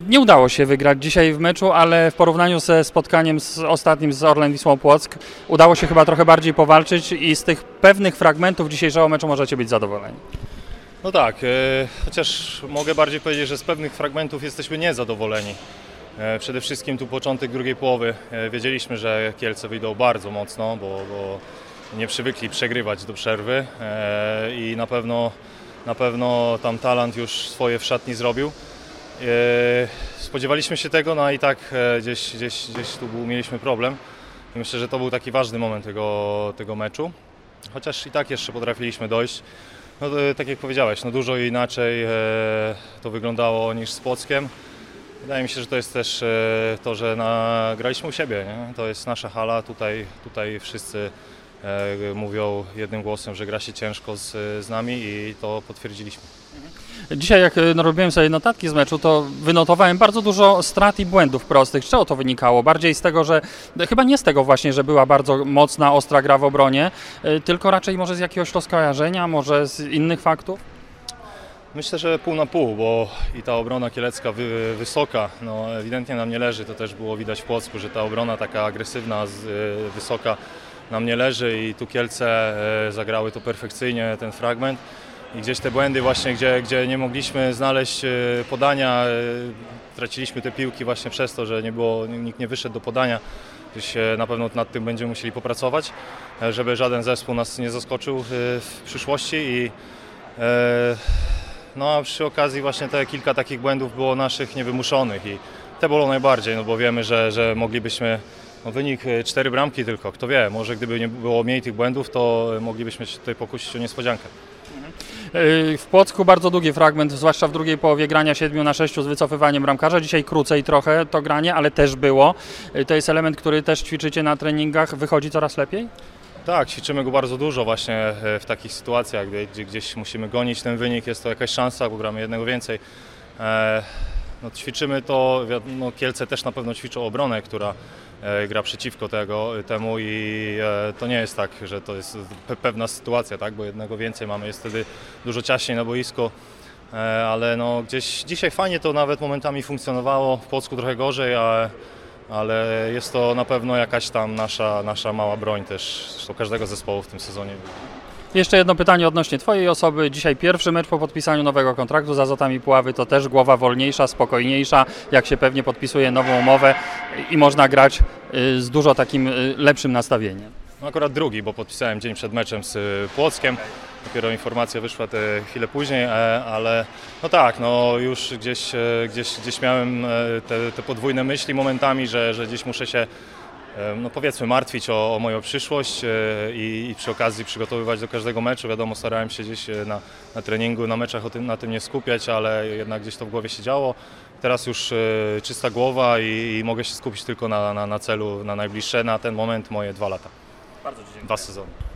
Nie udało się wygrać dzisiaj w meczu, ale w porównaniu ze spotkaniem ostatnim z Orlen Wisłą Płock udało się chyba trochę bardziej powalczyć i z tych pewnych fragmentów dzisiejszego meczu możecie być zadowoleni. No tak, chociaż mogę bardziej powiedzieć, że z pewnych fragmentów jesteśmy niezadowoleni. Przede wszystkim tu początek drugiej połowy. Wiedzieliśmy, że Kielce wyjdą bardzo mocno, bo nie przywykli przegrywać do przerwy i na pewno tam Talant już swoje w szatni zrobił. Spodziewaliśmy się tego, no i tak gdzieś tu mieliśmy problem. I myślę, że to był taki ważny moment tego meczu. Chociaż i tak jeszcze potrafiliśmy dojść. No, tak jak powiedziałeś, no dużo inaczej to wyglądało niż z Płockiem. Wydaje mi się, że to jest też to, że graliśmy u siebie. Nie? To jest nasza hala, tutaj wszyscy mówią jednym głosem, że gra się ciężko z nami i to potwierdziliśmy. Dzisiaj jak robiłem sobie notatki z meczu, to wynotowałem bardzo dużo strat i błędów prostych. Z czego to wynikało? Bardziej z tego, że chyba nie z tego właśnie, że była bardzo mocna, ostra gra w obronie, tylko raczej może z jakiegoś rozkojarzenia, może z innych faktów? Myślę, że pół na pół, bo i ta obrona kielecka wysoka, no ewidentnie nam nie leży, to też było widać w Płocku, że ta obrona taka agresywna, wysoka nam nie leży i tu Kielce zagrały to perfekcyjnie, ten fragment. I gdzieś te błędy właśnie, gdzie nie mogliśmy znaleźć podania, traciliśmy te piłki właśnie przez to, że nikt nie wyszedł do podania. Gdzieś na pewno nad tym będziemy musieli popracować, żeby żaden zespół nas nie zaskoczył w przyszłości. No a przy okazji właśnie te kilka takich błędów było naszych niewymuszonych i te bolą najbardziej, no bo wiemy, że moglibyśmy, no wynik 4 bramki tylko, kto wie, może gdyby nie było mniej tych błędów, to moglibyśmy się tutaj pokusić o niespodziankę. W Płocku bardzo długi fragment, zwłaszcza w drugiej połowie grania 7-6 z wycofywaniem bramkarza. Dzisiaj krócej trochę to granie, ale też było. To jest element, który też ćwiczycie na treningach. Wychodzi coraz lepiej? Tak, ćwiczymy go bardzo dużo właśnie w takich sytuacjach, gdzie gdzieś musimy gonić ten wynik, jest to jakaś szansa, bo gramy jednego więcej. No, ćwiczymy to, no, Kielce też na pewno ćwiczą obronę, która gra przeciwko temu i to nie jest tak, że to jest pewna sytuacja, tak, bo jednego więcej mamy, jest wtedy dużo ciaśniej na boisku, ale no, gdzieś dzisiaj fajnie to nawet momentami funkcjonowało, w Płocku trochę gorzej, ale jest to na pewno jakaś tam nasza mała broń też do każdego zespołu w tym sezonie. Jeszcze jedno pytanie odnośnie Twojej osoby. Dzisiaj pierwszy mecz po podpisaniu nowego kontraktu z Azotami Puławy, to też głowa wolniejsza, spokojniejsza, jak się pewnie podpisuje nową umowę i można grać z dużo takim lepszym nastawieniem. No akurat drugi, bo podpisałem dzień przed meczem z Płockiem. Dopiero informacja wyszła chwilę później, ale no tak, no już gdzieś miałem te podwójne myśli momentami, że gdzieś muszę się no powiedzmy martwić o moją przyszłość i przy okazji przygotowywać do każdego meczu. Wiadomo, starałem się gdzieś na treningu, na meczach na tym nie skupiać, ale jednak gdzieś to w głowie się działo. Teraz już czysta głowa i mogę się skupić tylko na celu, na najbliższe, na ten moment moje 2 lata. Bardzo dziękuję. 2 sezony.